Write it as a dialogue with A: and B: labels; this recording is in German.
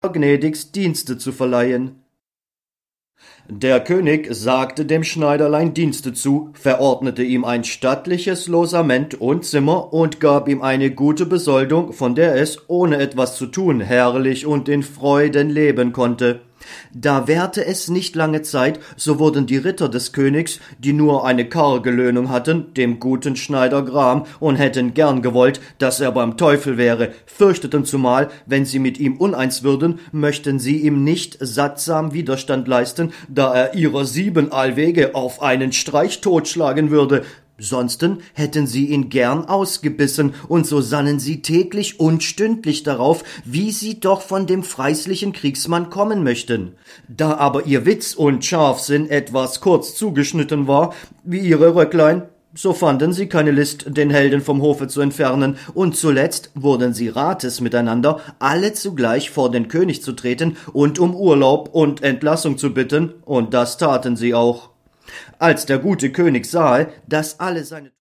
A: gnädigst Dienste zu verleihen. Der König sagte dem Schneiderlein Dienste zu, verordnete ihm ein stattliches Losament und Zimmer und gab ihm eine gute Besoldung, von der es, ohne etwas zu tun, herrlich und in Freuden leben konnte. Da währte es nicht lange Zeit, so wurden die Ritter des Königs, die nur eine karge Löhnung hatten, dem guten Schneider gram und hätten gern gewollt, dass er beim Teufel wäre, fürchteten zumal, wenn sie mit ihm uneins würden, möchten sie ihm nicht sattsam Widerstand leisten, da er ihrer 7 allwege auf einen Streich totschlagen würde. Sonsten hätten sie ihn gern ausgebissen, und so sannen sie täglich und stündlich darauf, wie sie doch von dem freislichen Kriegsmann kommen möchten. Da aber ihr Witz und Scharfsinn etwas kurz zugeschnitten war, wie ihre Röcklein, so fanden sie keine List, den Helden vom Hofe zu entfernen, und zuletzt wurden sie Rates miteinander, alle zugleich vor den König zu treten und um Urlaub und Entlassung zu bitten, und das taten sie auch. Als der gute König sahe, dass alle seine